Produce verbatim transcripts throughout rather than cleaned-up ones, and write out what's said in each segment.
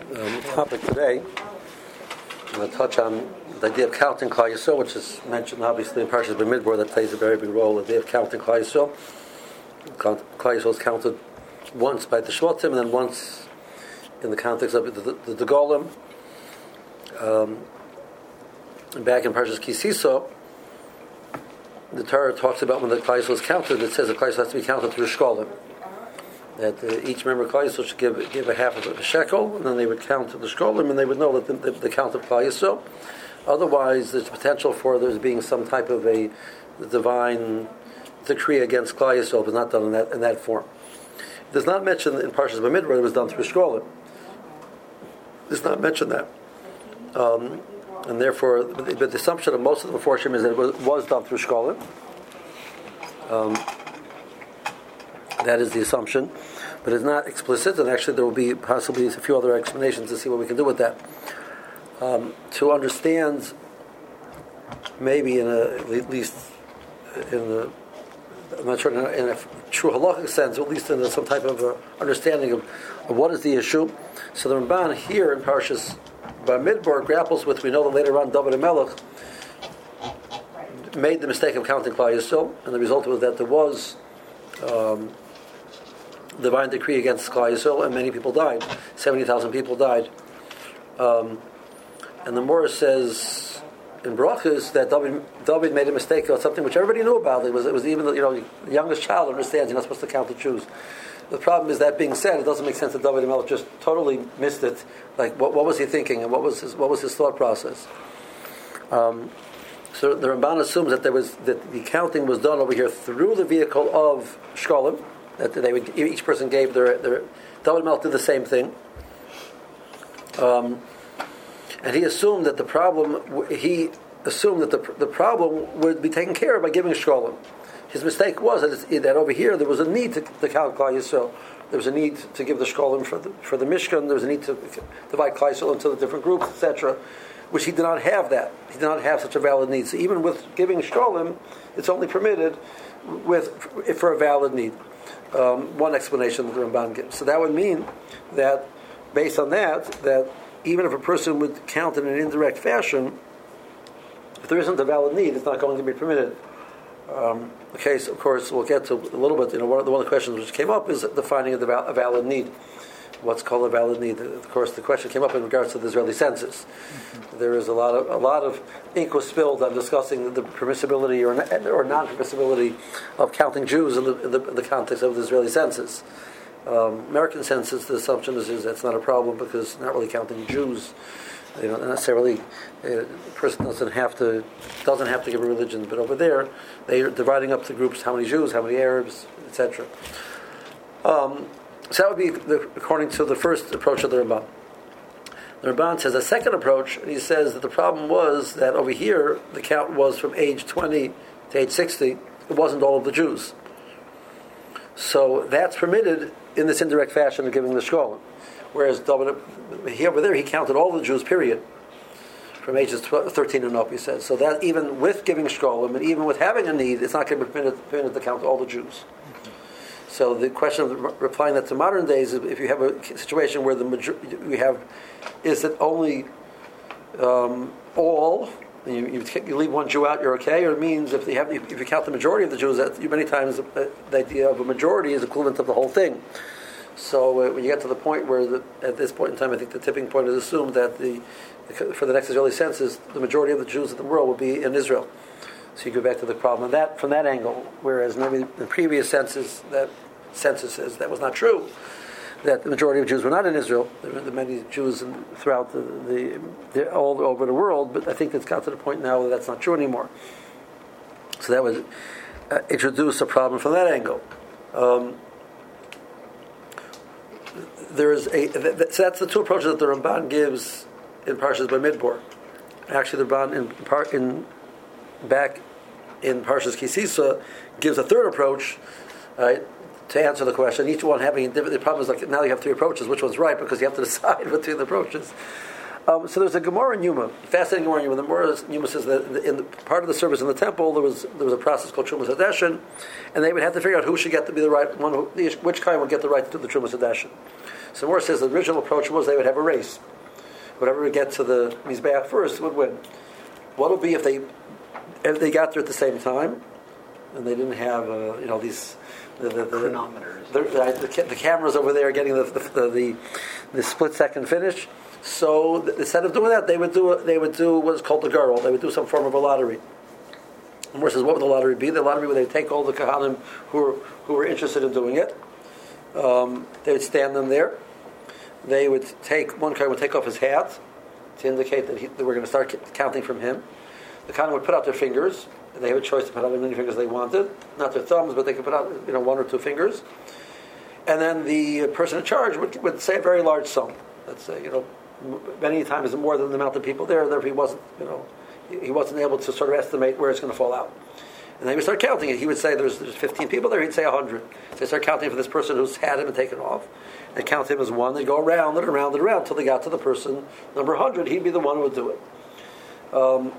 um, topic today. I'm going to touch on the idea of counting Klal Yisrael, which is mentioned obviously in Parshas Bamidbar, that plays a very big role. The idea of counting Klal Yisrael. Klal Yisrael is counted once by the Shvatim and then once in the context of the, the, the Golem. Um, back in Parshas Ki Sisa, the Torah talks about when the Klal Yisrael is counted. It says the Klal Yisrael has to be counted through Shkolim. That uh, each member of Klal Yisrael should give give a half of a shekel, and then they would count the Shkolim, and they would know that the, the, the count of Klal Yisrael. Otherwise, there's potential for there being some type of a divine decree against Klal Yisrael, but not done in that in that form. It does not mention in Parshas Bamidbar it was done through Shkolim. It does not mention that. Um, and therefore, but the, the assumption of most of the Meforshim is that it was, was done through Shkolim. Um, that is the assumption, but it's not explicit, and actually there will be possibly a few other explanations to see what we can do with that. Um, to understand, maybe in a, at least in a, I'm not sure in a, in a true halachic sense, or at least in a, some type of a understanding of, of what is the issue. So the Ramban here in Parshas Bamidbar grapples with, we know that later on David HaMelech made the mistake of counting Klal Yisrael, and the result was that there was um, divine decree against Klal Yisrael, and many people died. seventy thousand people died. Um, and the Morah says in Brachos that David, David made a mistake of something which everybody knew about. It was, it was even the, you know, the youngest child understands you're not supposed to count the Jews. The problem is that being said, it doesn't make sense that David HaMelech just totally missed it. Like, what, what was he thinking, and what was his what was his thought process? Um, so the Ramban assumes that there was that the counting was done over here through the vehicle of Shkolim. That they would, each person gave their their. David HaMelech did the same thing, um, and he assumed that the problem he assumed that the the problem would be taken care of by giving Shkolim. His mistake was that, it's, that over here there was a need to, to count Klal Yisrael. There was a need to give the Shkolim for the for the Mishkan. There was a need to divide Klal Yisrael into the different groups, et cetera. Which he did not have that. He did not have such a valid need. So even with giving Shkolim, it's only permitted with for a valid need. Um, one explanation that the Ramban gives. So that would mean that, based on that, that even if a person would count in an indirect fashion, if there isn't a valid need, it's not going to be permitted. Um, the case, of course, we'll get to a little bit. You know, one of the, one of the questions which came up is the finding of the val- a valid need. What's called a valid need? Of course, the question came up in regards to the Israeli census. Mm-hmm. There is a lot of a lot of ink was spilled on discussing the permissibility or or non-permissibility of counting Jews in the, in the, in the context of the Israeli census. Um, American census, the assumption is, is that's not a problem because not really counting Jews. You know, necessarily, a person doesn't have to doesn't have to give a religion, but over there, they are dividing up the groups: how many Jews, how many Arabs, et cetera. Um, so that would be the, according to the first approach of the Ramban. The Ramban says a second approach, and he says that the problem was that over here the count was from age twenty to age sixty. It wasn't all of the Jews, so that's permitted in this indirect fashion of giving the Shkolim. Whereas he, over there, he counted all the Jews, period, from ages twelve, thirteen and up, he says. So that even with giving Shkolim, and even with having a need, it's not going to be permitted, permitted to count all the Jews. Mm-hmm. So the question of the, replying that to modern days, if you have a situation where the major, you have, is it only um, all, and you, you, you leave one Jew out, you're okay, or it means if, they have, if you count the majority of the Jews, that many times the, the idea of a majority is equivalent of the whole thing. So uh, when you get to the point where, the, at this point in time, I think the tipping point is assumed that the, the for the next Israeli census, the majority of the Jews in the world will be in Israel. So you go back to the problem of that from that angle. Whereas maybe the previous census, that censuses that was not true. That the majority of Jews were not in Israel. There were many Jews in, throughout the, the, the all over the world. But I think it's got to the point now that that's not true anymore. So that would uh, introduce a problem from that angle. Um, There is a so that's the two approaches that the Ramban gives in Parshas Bamidbar. Actually, the Ramban in part in back in Parshas Ki Sisa gives a third approach uh, to answer the question. Each one having different. The problem is like now you have three approaches. Which one's right? Because you have to decide between the approaches. Um, so there's a Gemara in Yuma, fascinating Gemara in Yuma. The Gemara in Yuma says that in the, part of the service in the temple there was there was a process called Trumas Hadeshin, and they would have to figure out who should get to be the right one, who, which kind would get the right to do the Trumas Hadeshin. So Moore says the original approach was they would have a race. Whatever would get to the Mizbeach first would win. What would be if they if they got there at the same time, and they didn't have uh, you know these the, the, the chronometers, the, the, the cameras over there getting the the, the, the, the split second finish. So instead of doing that, they would do they would do what's called the girl. They would do some form of a lottery. And Moore says, what would the lottery be? The lottery would they take all the Kahanim who were who were interested in doing it. Um, they would stand them there. They would take one Kohen would take off his hat to indicate that, he, that we're going to start counting from him. The Kohen would put out their fingers. And they had a choice to put out as many fingers as they wanted, not their thumbs, but they could put out you know one or two fingers. And then the person in charge would, would say a very large sum. Let's say you know many times more than the amount of people there. Therefore, he wasn't you know he wasn't able to sort of estimate where it's going to fall out. And then he would start counting it. He would say there's, there's fifteen people there. He'd say one hundred. So they start counting for this person who's had him and taken off, and count him as one. They go around and around and around until they got to the person number one hundred. He'd be the one who would do it. Um,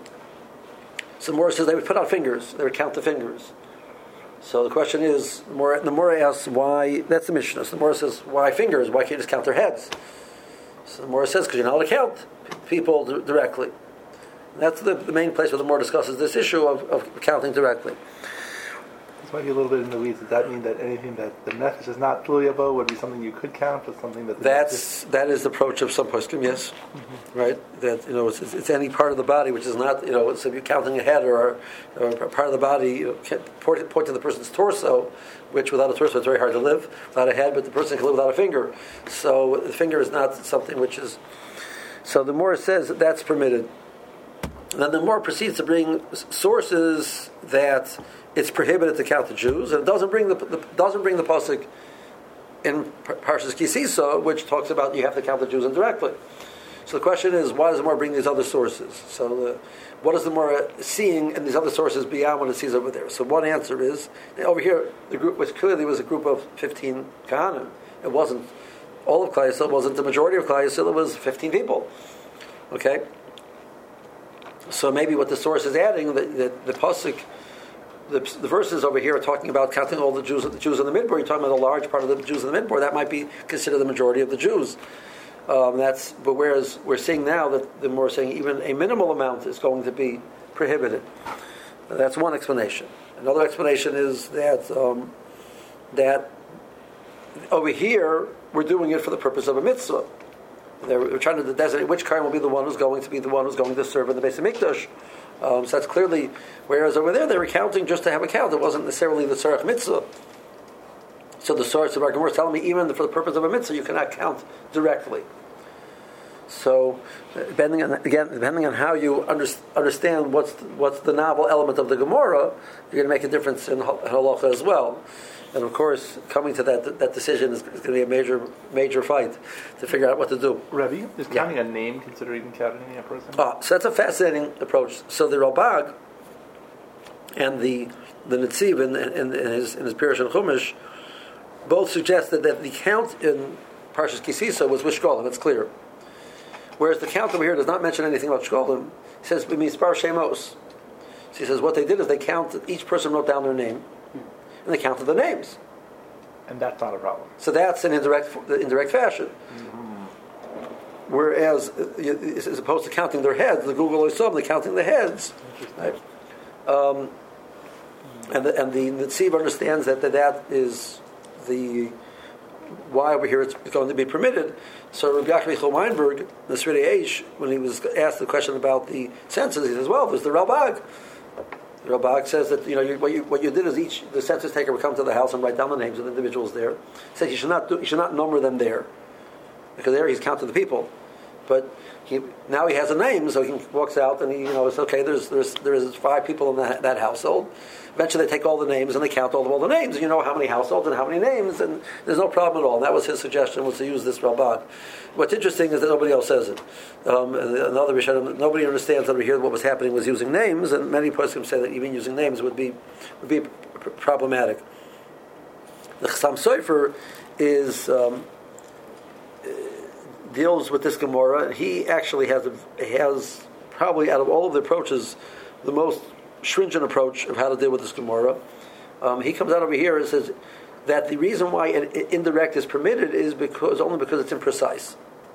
so Moore says they would put out fingers. They would count the fingers. So the question is, the Moore, the Moore asks why. That's the Mishnah. So the Moore says why fingers? Why can't you just count their heads? So the Moore says because you're not allowed to count people d- directly. That's the, the main place where the Moore discusses this issue of, of counting directly. This might be a little bit in the weeds. Does that mean that anything that the nefesh is not Tuliyabo would be something you could count, but something that... The That's, that is the approach of some poskim, yes. Mm-hmm. Right? That, you know, it's, it's any part of the body which is not, you know, so if you're counting a head or, or a part of the body, you know, point, point to the person's torso, which without a torso it's very hard to live, without a head, but the person can live without a finger. So the finger is not something which is... So the Moore says that that's permitted. And then the Moore proceeds to bring sources that it's prohibited to count the Jews, and it doesn't bring the, the doesn't bring the pasuk in Parshas Kisisa, which talks about you have to count the Jews indirectly. So the question is, why does the Moore bring these other sources? So the, what is the Moore seeing in these other sources beyond what it sees over there? So one answer is over here the group was clearly was a group of fifteen Kahanim. It wasn't all of Klal Yisrael. It wasn't the majority of Klal Yisrael. It was fifteen people. Okay. So maybe what the source is adding, that the, the pasuk, the, the verses over here are talking about counting all the Jews, the Jews in the Midbar. You're talking about a large part of the Jews in the Midbar. That might be considered the majority of the Jews. Um, that's but whereas we're seeing now that the more saying even a minimal amount is going to be prohibited. That's one explanation. Another explanation is that um, that over here we're doing it for the purpose of a mitzvah. They're trying to designate which Kohen will be the one who's going to be the one who's going to serve in the Beis Hamikdash. Um, so that's clearly, whereas over there they were counting just to have a count. It wasn't necessarily the Tzarech Mitzvah. So the source of our Gemara is telling me even for the purpose of a mitzvah you cannot count directly. So depending on again depending on how you under, understand what's the, what's the novel element of the Gemara, you're going to make a difference in halacha as well. And of course, coming to that that decision is, is going to be a major major fight to figure out what to do. Rebbe, is counting yeah. a name considered even counting a person? Ah, so that's a fascinating approach. So the Ralbag and the the Netziv in, in, in his in his Pirush and Chumash both suggested that the count in Parshas Kisisa was with Shkolim. It's clear. Whereas the count over here does not mention anything about Shkolim. It says it means Bar Shemos. So he says what they did is they counted. Each person wrote down their name. And they counted the names, and that's not a problem. So that's an indirect, indirect fashion. Mm-hmm. Whereas, as opposed to counting their heads, the Google Oisov, they're counting the heads. Right? Um, and the, and the Netziv understands that, that that is the why over here it's going to be permitted. So Rabbi Yaakov Michael Weinberg, the Sridei Eish, when he was asked the question about the census, he says, "Well, there's the Ralbag." The Ralbag says that you know you, what you what you did is each the census taker would come to the house and write down the names of the individuals there. He said you should not do, you should not number them there, because there he's counting the people. But he, now he has a name, so he walks out and he you know it's okay. There's there's there's five people in that, that household. Eventually they take all the names and they count all, all the names. And you know how many households and how many names, and there's no problem at all. And that was his suggestion, was to use this Ralbag. What's interesting is that nobody else says it. Um, and another Rishonim, nobody understands over here what was happening was using names, and many poskim say that even using names would be would be pr- problematic. The Chassam Sofer is um, deals with this Gemara. He actually has a, has probably out of all of the approaches the most stringent approach of how to deal with this Gemara. Um, he comes out over here and says that the reason why an indirect is permitted is because only because it's imprecise.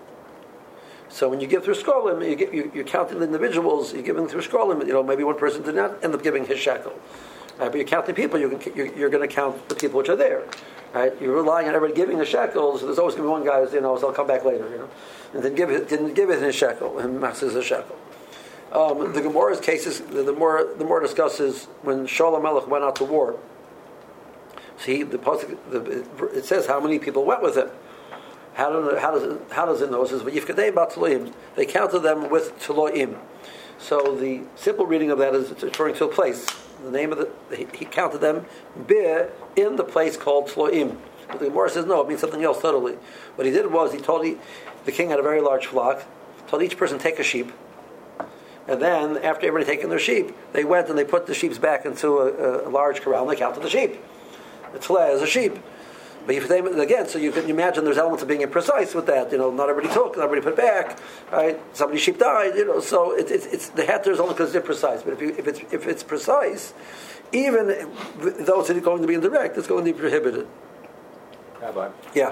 So when you give through Shkolim, you get, you, you're counting the individuals, you're giving through Shkolim, you know, maybe one person did not end up giving his shekel. Right? But you're counting people, you can, you're, you're going to count the people which are there. Right? You're relying on everybody giving a shekel, so there's always going to be one guy who's, you know, so I'll come back later, you know. And then give it, didn't give it his shekel, and Machzis a shekel. Um, the Gemara's cases, the, the more the more discusses when Shaul HaMelech went out to war. See, the, the it says how many people went with him. How, do, how does it, how does it know? It says V'yifkadei bat Tloim. They counted them with Tloim. So the simple reading of that is it's referring to a place. The name of the he, he counted them be in the place called Tloim. But the Gemara says no, it means something else totally. What he did was he told he, the king had a very large flock. Told each person take a sheep. And then, after everybody taken their sheep, they went and they put the sheep back into a, a large corral and they counted the sheep. The tleh is a sheep. But if they, again, so you can imagine there's elements of being imprecise with that. You know, not everybody took, not everybody put back. Right? Somebody's sheep died. You know, so it, it, it's the heter is only because it's imprecise. But if, you, if it's if it's precise, even though it's going to be indirect, it's going to be prohibited. Rabbi. Yeah.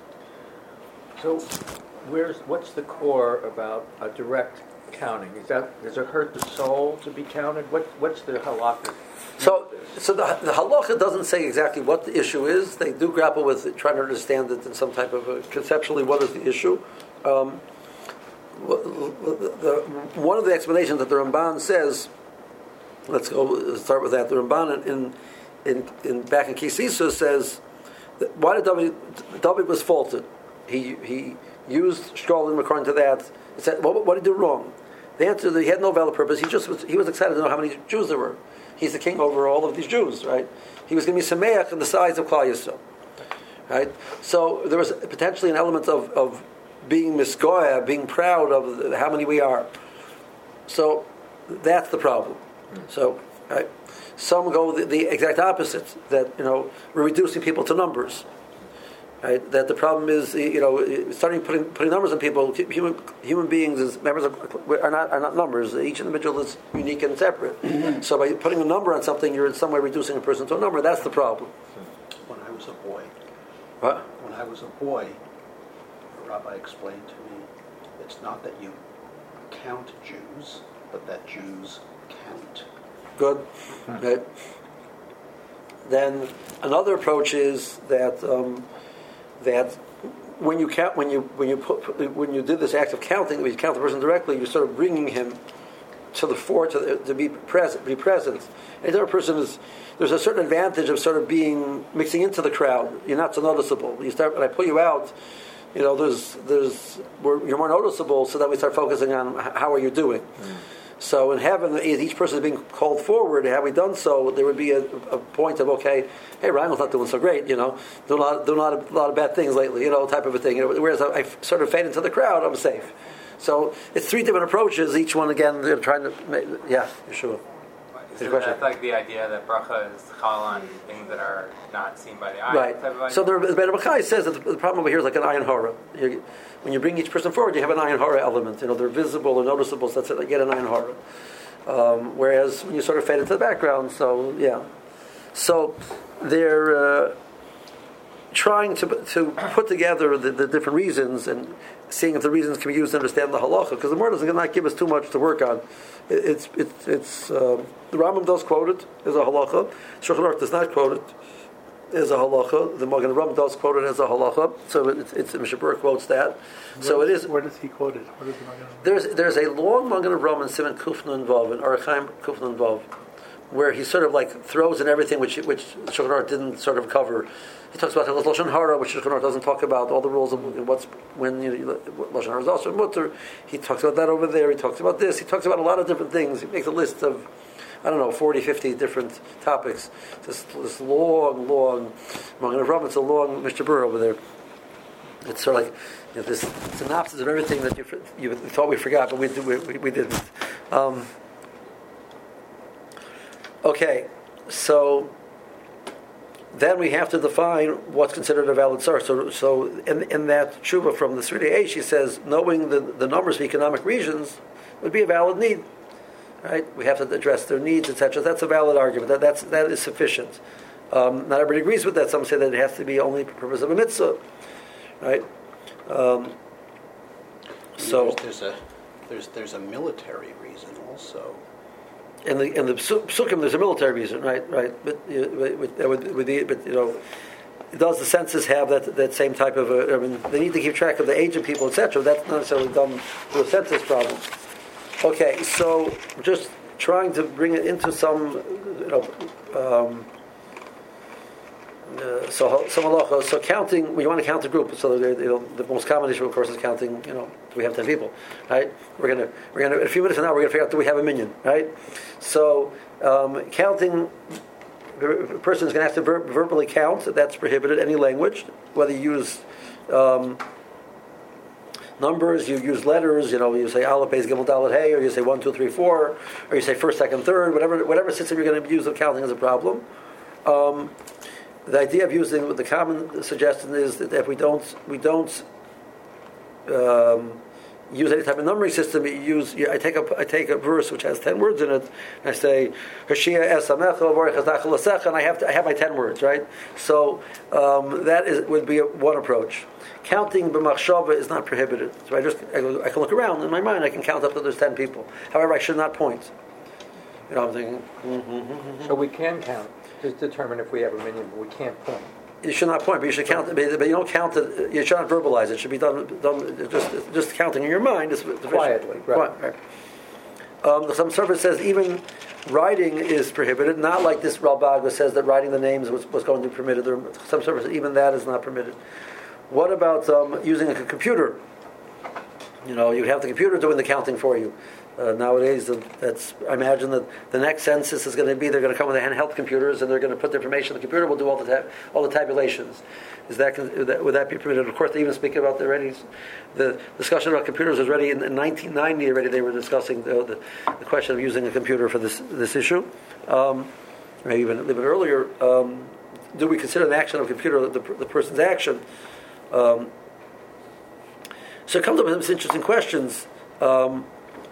So, where's what's the core about a direct counting? Is that does it hurt the soul to be counted? What what's the halakha? So, so the, the halacha doesn't say exactly what the issue is. They do grapple with it, trying to understand it in some type of a, conceptually what is the issue. Um, the, the, one of the explanations that the Ramban says, let's go let's start with that. The Ramban in in, in back in Kisisa says, that why did David David was faulted? He he used shkolim according to that. He said, what, what did he do wrong? The answer is that he had no valid purpose. He just was he was excited to know how many Jews there were. He's the king over all of these Jews, right? He was going to be Sameach in the size of Klal Yisrael, right? So there was potentially an element of, of being misgoya, being proud of how many we are. So that's the problem. So, right? Some go the, the exact opposite, that, you know, we're reducing people to numbers. Right? That the problem is, you know, starting putting putting numbers on people. Human human beings is members of, are not are not numbers. Each individual is unique and separate. Mm-hmm. So by putting a number on something, you're in some way reducing a person to a number. That's the problem. When I was a boy, what? When I was a boy, the rabbi explained to me, it's not that you count Jews, but that Jews count. Good. Mm-hmm. Right. Then another approach is that. Um, that when you count, when you when you put when you did this act of counting, when you count the person directly, you're sort of bringing him to the fore to, the, to be present. Be present. And the other person is there's a certain advantage of sort of being mixing into the crowd. You're not so noticeable. You start when I pull you out. You know, there's there's you're more noticeable, so that we start focusing on how are you doing. Mm. So in heaven, each person is being called forward. Had we done so, there would be a, a point of, okay, hey, Ryan's not doing so great, you know, doing a lot, doing a lot, of, a lot of bad things lately, you know, type of a thing. You know, whereas I, I sort of fade into the crowd, I'm safe. So it's three different approaches. Each one, again, they're trying to, make, yeah, sure. So that's like the idea that bracha is chal on things that are not seen by the eye. Right. Type of so the Ben Bachai says that the, the problem over here is like an ayin hara. You, when you bring each person forward, you have an ayin hara element. You know, they're visible or noticeable, so that's it. You get an ayin hara. Um, whereas when you sort of fade into the background, so yeah. So they're uh, trying to to put together the, the different reasons and seeing if the reasons can be used to understand the halacha, because the Gemara doesn't not give us too much to work on. It, it's it's it's um, the Rambam does quote it as a halacha. Shulchan Aruch does not quote it as a halacha. The Magen Avraham does quote it as a halacha. So it's, it's Mishnah Berurah quotes that. Where so it is. Where does he quote it? Where does the Magen Avraham? There's there's a long Magen Avraham and Simon Kufna involved, in Orach Chaim Kufna involved, where he sort of like throws in everything which which Shulchan Aruch didn't sort of cover. He talks about Lashon Hara, which Shulchan Aruch doesn't talk about, all the rules of what's when you know, Lashon Hara is also mutter. He talks about that over there. He talks about this. He talks about a lot of different things. He makes a list of, I don't know, forty, fifty different topics. This this long, long Magen Avraham. It's a long Mishnah Berurah over there. It's sort of like, you know, this synopsis of everything that you you thought we forgot, but we we, we didn't. Um, okay, so. Then we have to define what's considered a valid source. So, so in, in that tshuva from the Sridei Eish, he says, knowing the, the numbers of economic regions would be a valid need. Right? We have to address their needs, et cetera. That's a valid argument. That that's, that is sufficient. Um, not everybody agrees with that. Some say that it has to be only for the purpose of a mitzvah, right? Um, so there's, there's a there's there's a military reason also. in the in the psukim, there's a military reason, right? Right, but uh, with, with, with the, but you know, does the census have that that same type of? A, I mean, they need to keep track of the age of people, et cetera. That's not necessarily done through a census problem. Okay, so just trying to bring it into some, you know. Um, Uh, so some halacha. So counting, we want to count the group. So the, you know, the most common issue, of course, is counting. You know, do we have ten people? Right? We're gonna we're gonna in a few minutes from now we're gonna figure out do we have a minion? Right? So um, counting, a person is going to have to ver- verbally count. That's prohibited. Any language, whether you use um, numbers, you use letters. You know, you say aleph, beis, gimel, dalet, hey, or you say one, two, three, four, or you say first, second, third. Whatever whatever system you're going to use of counting is a problem. Um, The idea of using the common suggestion is that if we don't we don't um, use any type of numbering system, you use I take a I take a verse which has ten words in it, and I say Hashia esamecha v'orechazach, and I have to, I have my ten words, right? So um, that is would be a, one approach. Counting b'machshava is not prohibited. So I just I, go, I can look around in my mind. I can count up that there's ten people. However, I should not point. You know, I'm thinking. Mm-hmm. So we can count. Just determine if we have a minion, but we can't point. You should not point, but you should count. But you don't count it. You should not verbalize it. It should be done. done just just counting in your mind is Quietly, right? Quiet, right. Um, some service says even writing is prohibited. Not like this Ralbag says that writing the names was, was going to be permitted. There, some service even that is not permitted. What about um, using a computer? You know, you have the computer doing the counting for you. Uh, nowadays, uh, that's I imagine that the next census is going to be they're going to come with the handheld computers and they're going to put the information. The computer will do all the tab- all the tabulations. Is that, would that would that be permitted? Of course, they even speak about the already the discussion about computers was already in, in nineteen ninety. Already they were discussing the, the, the question of using a computer for this this issue. Um, maybe even a little bit earlier. Um, do we consider the action of a computer the, the person's action? Um, so it comes up with some interesting questions. Um,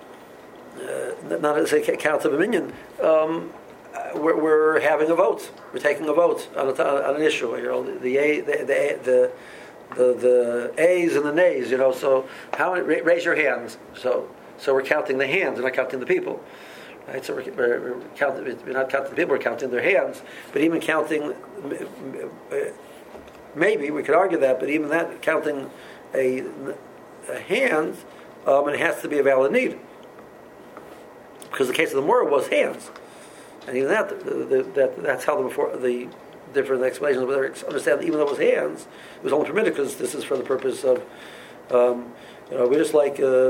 Uh, not as a count of a minion. Um, we're, we're having a vote. We're taking a vote on, a, on an issue. You know, the, the A, the the, the the the A's and the nays. You know, so how many, raise your hands. So so we're counting the hands, we're not counting the people. Right? So we're, we're, we're counting. We're not counting the people. We're counting their hands. But even counting, maybe we could argue that. But even that counting a, a hand, um, it has to be a valid need. Because the case of the Mora was hands, and even that, the, the, that that's how the before the different explanations. Whether understand that even though it was hands, it was only permitted because this is for the purpose of, um, you know, we just like uh,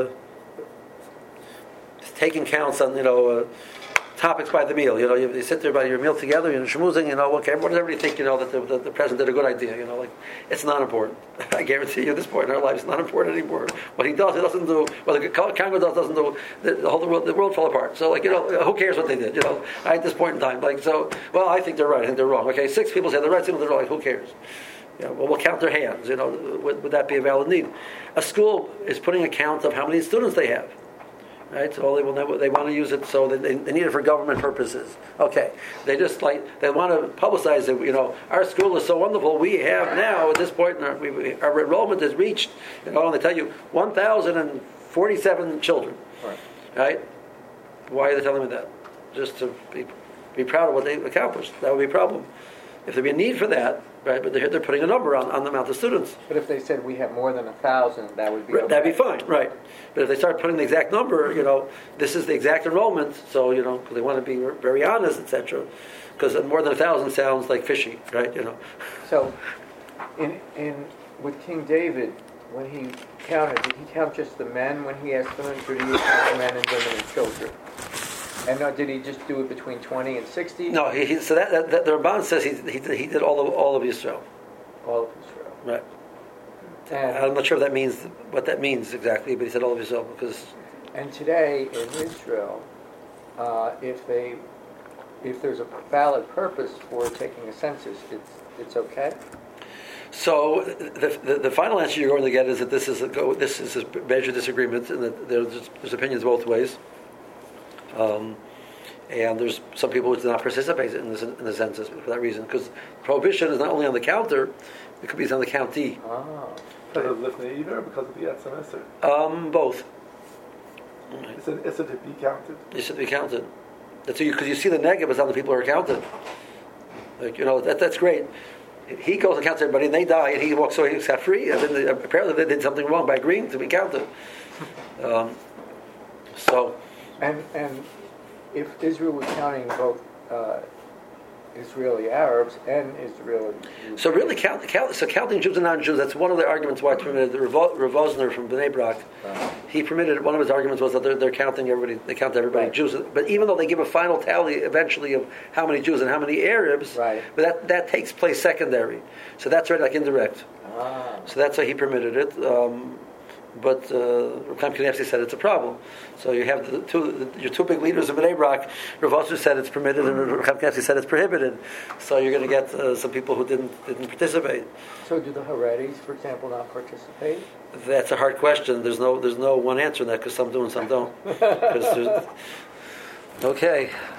taking counts on you know uh, topics by the meal. You know, you, you sit there by your meal together, you're schmoozing. You know, okay, what does everybody think? You know that the, the, the president did a good idea. You know, like it's not important. I guarantee you, at this point in our lives, it's not important anymore. What he does, he doesn't do. What the Congress does, doesn't do. The, the whole the world, the world fell apart. So, like you know, who cares what they did? You know, at this point in time, like so. Well, I think they're right. I think they're wrong. Okay, six people say they're right. Six people they're wrong. Like, who cares? You know, well, we'll count their hands. You know, would, would that be a valid need? A school is putting a count of how many students they have. Right, so they will never, they want to use it so that they, they need it for government purposes. Okay, they just like they want to publicize it. You know, our school is so wonderful. We have now at this point, our, we, we, our enrollment has reached. You know, and they tell you one thousand and forty-seven children. Right. Right. Why are they telling me that? Just to be be proud of what they accomplished. That would be a problem. If there'd be a need for that, right? But they're, they're putting a number on, on the amount of students. But if they said we have more than a thousand, that would be okay. That'd be fine, right? But if they start putting the exact number, you know, this is the exact enrollment, so you know, because they want to be very honest, et cetera. Because more than a thousand sounds like fishy, right? You know. So, in in with King David, when he counted, did he count just the men when he asked them, or did he count the men and women and children? And uh, did he just do it between twenty and sixty? No, he, he so that, that, that the Ramban says he he did, he did all of all of Israel. All of Israel. Right. And I'm not sure if that means what that means exactly, but he said all of Israel because. And today in Israel, uh, if they if there's a valid purpose for taking a census, it's it's okay. So the, the the final answer you're going to get is that this is a go, this is a major disagreement, and that there's, there's opinions both ways. Um, And there's some people who do not participate in, this, in the census for that reason, because prohibition is not only on the counter, it could be on the county. Ah. Because of Lifnei Iver, because of the Etzem Esser. Um, both. It's an Esser to be counted. It should be counted. That's because you, you see the negative is how the people are counted. Like, you know, that, that's great. He goes and counts everybody, and they die, and he walks away scot free. And then they, apparently they did something wrong by agreeing to be counted. Um, so, And and if Israel was counting both uh, Israeli Arabs and Israeli Jews, so really, count, count, so counting Jews and non-Jews. That's one of the arguments why it's permitted. The Rav Wosner from Bnei Brak, uh, he permitted. One of his arguments was that they're, they're counting everybody. They count everybody Right. Jews. But even though they give a final tally eventually of how many Jews and how many Arabs, Right. but that that takes place secondary. So that's right, like indirect. ah, So that's why he permitted it. Um, but uh, Rav Chaim Kanievsky said it's a problem. So you have the two, the, your two big leaders of Bnei Brak. Rav Wosner said it's permitted, and Rav Chaim Kanievsky said it's prohibited. So you're going to get uh, some people who didn't didn't participate. so do the Haredis, for example, not participate? That's a hard question. There's no there's no one answer in that because some do and some don't. 'Cause there's- okay.